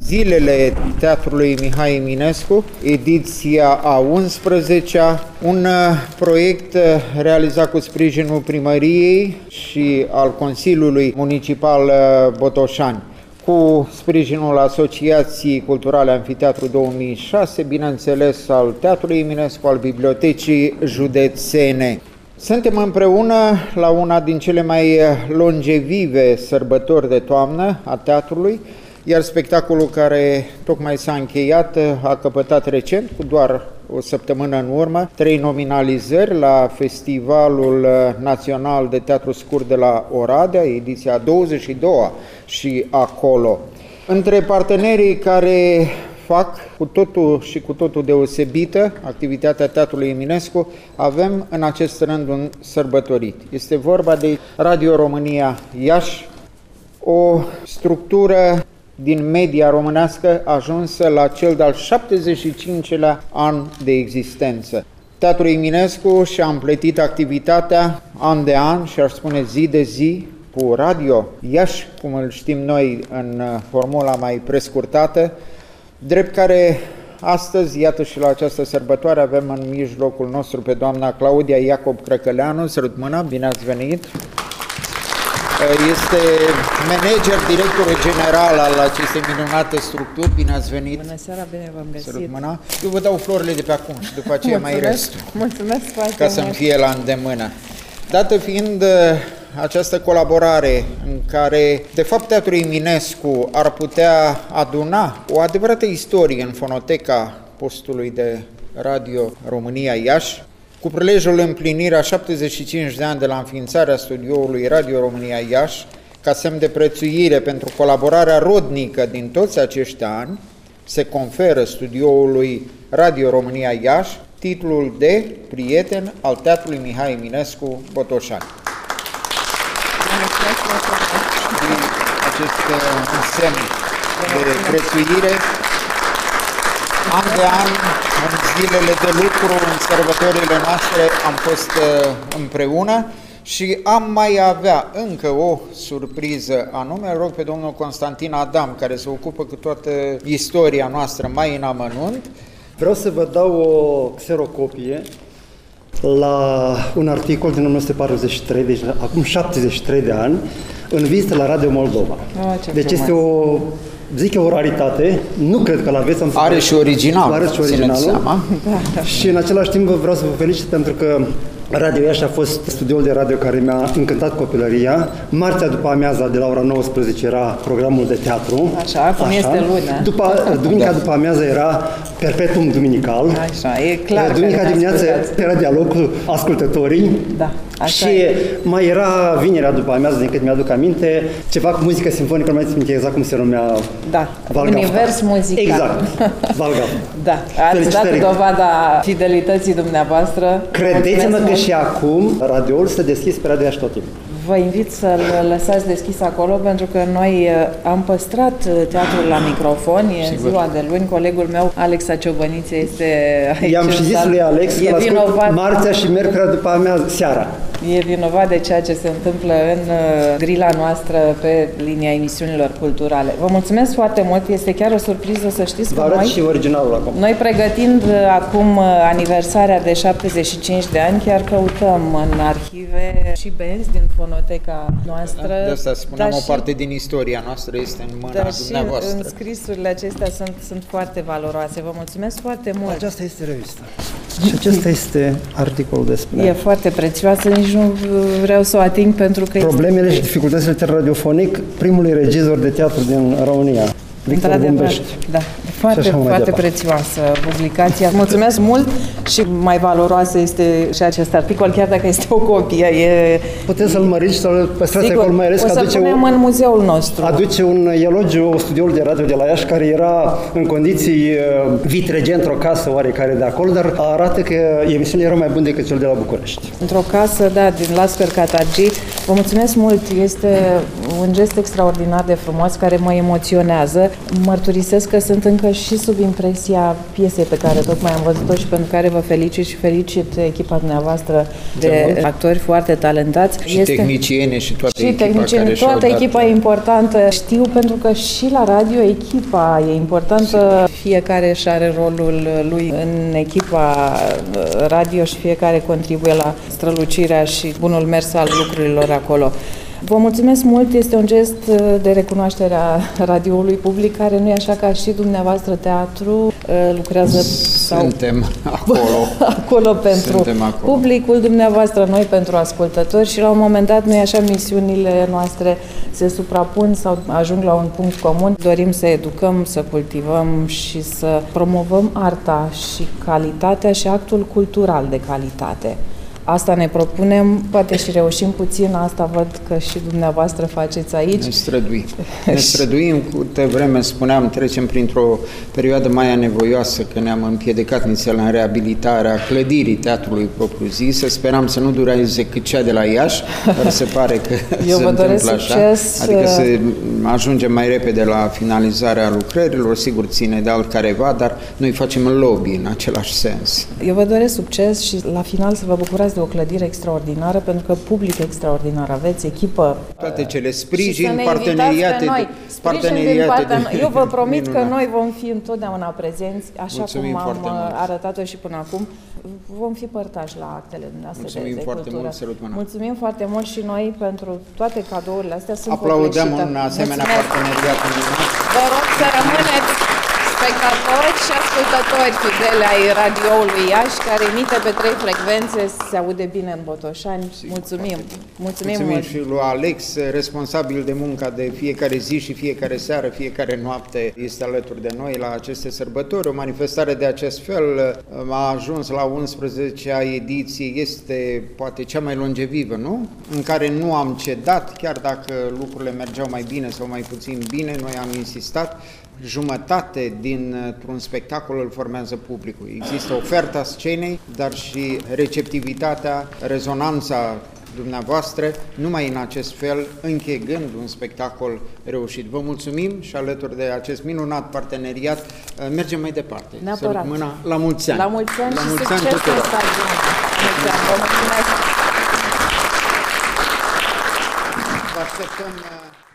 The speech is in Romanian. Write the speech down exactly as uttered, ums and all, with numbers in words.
Zilele Teatrului Mihai Eminescu, ediția a unsprezecea, un proiect realizat cu sprijinul primăriei și al Consiliului Municipal Botoșani, cu sprijinul Asociației Culturale Amfiteatru două mii șase, bineînțeles al Teatrului Eminescu, al Bibliotecii Județene. Suntem împreună la una din cele mai longevive sărbători de toamnă a teatrului, iar spectacolul care tocmai s-a încheiat a căpătat recent, cu doar o săptămână în urmă, trei nominalizări la Festivalul Național de Teatru Scurt de la Oradea, ediția a douăzeci și doua și acolo. Între partenerii care fac cu totul și cu totul deosebită activitatea Teatrului Eminescu, avem în acest rând un sărbătorit. Este vorba de Radio România Iași, o structură din media românească ajunsă la cel de-al șaptezeci și cincilea an de existență. Teatrul Eminescu și-a împletit activitatea an de an și aș spune zi de zi cu Radio Iași, cum îl știm noi în formula mai prescurtată, drept care astăzi, iată și la această sărbătoare, avem în mijlocul nostru pe doamna Claudia Iacob Crăcăleanu. Sărut mâna, bine ați venit! Este manager, director general al acestei minunate structuri. Bine ați venit! Bună seara, bine v-am găsit! Sărut mâna. Eu vă dau florile de pe acum și după aceea mai restul. Mulțumesc foarte ca să-mi fie la îndemână. Dată fiind această colaborare în care, de fapt, Teatrul Eminescu ar putea aduna o adevărată istorie în fonoteca postului de Radio România Iași, cu prilejul împlinirii a șaptezeci și cinci de ani de la înființarea studioului Radio România Iași, ca semn de prețuire pentru colaborarea rodnică din toți acești ani, se conferă studioului Radio România Iași titlul de prieten al Teatrului Mihai Eminescu Botoșani. Și acest semn de prețuire, an de an, în zilele de lucru, în sărbătorile noastre, am fost împreună și am mai avea încă o surpriză anume. Îl rog pe domnul Constantin Adam, care se ocupă cu toată istoria noastră mai în amănunt. Vreau să vă dau o xerocopie la un articol din o mie nouă sute patruzeci și trei, deci acum șaptezeci și trei de ani, în vizită la Radio Moldova. Oh, deci frumos. Este o, zic eu, o raritate, nu cred că l-aveți. Am Are și original, are și originalul. Da. Și în același timp vreau să vă felicit pentru că Radio Iași a fost studioul de radio care mi-a încântat copilăria. Marțea după amiaza de la ora nouăsprezece era programul de teatru. Așa, cum Așa. este luna. După, duminica după amiază era Perpetuum Duminical. Așa, e clar. Duminica dimineață era dialog cu ascultătorii. Da. Așa și e. mai era vinerea după amiază, din cât mi-aduc aminte, ceva cu muzică simfonică, nu mai țin exact cum se numea. Da, Valgafta. Univers muzical. Exact, Valgafta. Da, ați dat dovada fidelității dumneavoastră. Credeți-mă că și acum radioul se deschis pe Radio Iași tot timpul. Vă invit să-l lăsați deschis acolo, pentru că noi am păstrat teatrul la microfon. E Sigur. Ziua de luni. Colegul meu, Alex Ciobăniță, este aici. I-am și zis lui Alex că l-ascult marțea și miercurea după amiază, seara. E vinovat de ceea ce se întâmplă în grila noastră pe linia emisiunilor culturale. Vă mulțumesc foarte mult. Este chiar o surpriză să știți că Vă arăt noi, și originalul acum. Noi pregătind acum aniversarea de șaptezeci și cinci de ani, chiar căutăm în arhive și benzi din fonoteca noastră. Da, de asta spuneam, da, o parte din istoria noastră este în mâna da, dumneavoastră. Și scrisurile acestea sunt, sunt foarte valoroase. Vă mulțumesc foarte mult. Aceasta este revista. Și acesta este articolul despre. E foarte prețioasă, nici nu vreau să o ating pentru că Problemele este... și dificultățile teatru radiofonic, primului regizor de teatru din România, Victor Bumbești. Da, foarte, foarte prețioasă publicația. Mulțumesc mult și mai valoroasă este și acest articol, chiar dacă este o copie. E... Puteți să-l măriți și să-l păstrați acolo, mai ales o că să aduce punem un, în muzeul nostru. Aduce un elogiu studioul de radio de la Iași, care era în condiții uh, vitrege într-o casă oarecare de acolo, dar arată că emisiunile erau mai bune decât cel de la București. Într-o casă, da, din Lascăr Catargi, Vă mulțumesc mult, este un gest extraordinar de frumos care mă emoționează. Mărturisesc că sunt încă și sub impresia piesei pe care tocmai am văzut-o și pentru care vă felicit și felicit echipa dumneavoastră de actori foarte talentați. Și este... tehnicieni și toată și echipa tehnicieni, care toată și-au echipa dat... e importantă. Știu pentru că și la radio echipa e importantă. Fiecare își are rolul lui în echipa radio și fiecare contribuie la strălucirea și bunul mers al lucrurilor acolo. Vă mulțumesc mult, este un gest de recunoaștere a radioului public, care nu e așa ca și dumneavoastră teatru, lucrează Suntem sau acolo, acolo pentru Suntem acolo. publicul dumneavoastră, noi pentru ascultători și la un moment dat, nu e așa, misiunile noastre se suprapun sau ajung la un punct comun. Dorim să educăm, să cultivăm și să promovăm arta și calitatea și actul cultural de calitate. Asta ne propunem, poate și reușim puțin, asta văd că și dumneavoastră faceți aici. Ne străduim. Ne străduim, câte vreme spuneam, trecem printr-o perioadă mai anevoioasă, că ne-am împiedicat inițial în reabilitarea clădirii teatrului propriu-zis. Speram să nu dureze cât cea de la Iași, dar se pare că Eu se vă doresc întâmplă succes. așa. Adică să ajungem mai repede la finalizarea lucrărilor, sigur ține de altcareva, dar noi facem lobby în același sens. Eu vă doresc succes și la final să vă bucurați de o clădire extraordinară, pentru că public extraordinar aveți, echipă. Toate cele sprijin, parteneriate. Noi. parteneriate de... Eu vă promit minunat. că noi vom fi întotdeauna prezenți, așa Mulțumim cum am arătat-o și până acum. Vom fi părtași la actele dumneavoastră. Mulțumim de, de foarte cultură. mult, sărut mâna. Mulțumim foarte mult și noi pentru toate cadourile astea. Sunt Aplaudăm un asemenea parteneriat. Vă rog să rămâneți spectatori și ascultători fidele ai radioului Iași, care emite pe trei frecvențe, se aude bine în Botoșani. Mulțumim! Mulțumim, Mulțumim mult. și lui Alex, responsabil de munca de fiecare zi și fiecare seară, fiecare noapte, este alături de noi la aceste sărbători. O manifestare de acest fel a ajuns la unsprezecea ediție, este poate cea mai longevivă, nu? În care nu am cedat, chiar dacă lucrurile mergeau mai bine sau mai puțin bine, noi am insistat. Jumătate dintr-un spectacol îl formează publicul. Există oferta scenei, dar și receptivitatea, rezonanța dumneavoastră, numai în acest fel, închegând un spectacol reușit. Vă mulțumim și alături de acest minunat parteneriat mergem mai departe. Neapărat. Mâna la mulți ani. La mulți ani la și mulți succes ani tuturor. în stagiune. Mulți ani. Vă mulțumesc. Vă așteptăm